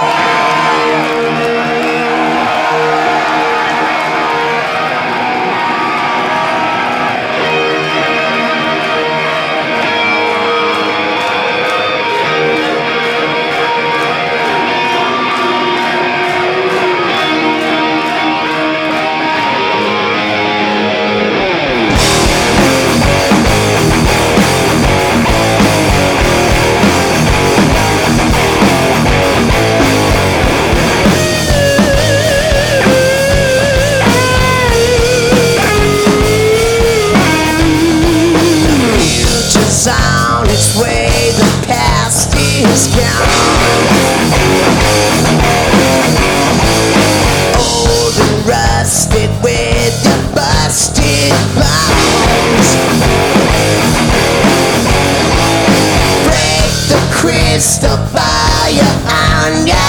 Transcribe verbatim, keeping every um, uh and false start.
On its way, the past is gone. Old and rusted with the busted bones. Break the crystal fire on ya.